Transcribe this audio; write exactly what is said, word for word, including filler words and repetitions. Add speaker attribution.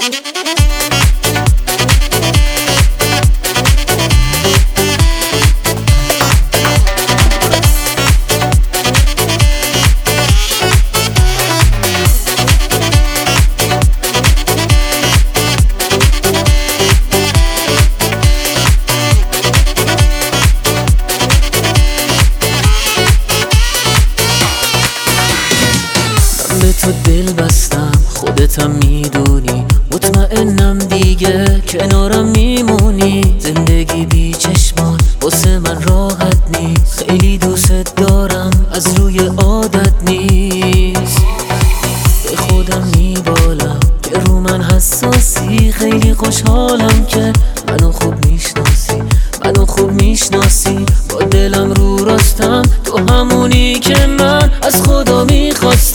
Speaker 1: به تو دل بستم، خودتم میدونی، مطمئنم دیگه کنارم میمونی. زندگی بی چشمان واسه من راحت نیست، خیلی دوست دارم از روی عادت نیست. به خودم میبالم که رو من حساسی، خیلی خوشحالم که منو خوب میشناسی، منو خوب میشناسی. با دلم رو راستم، تو همونی که من از خدا میخواستم.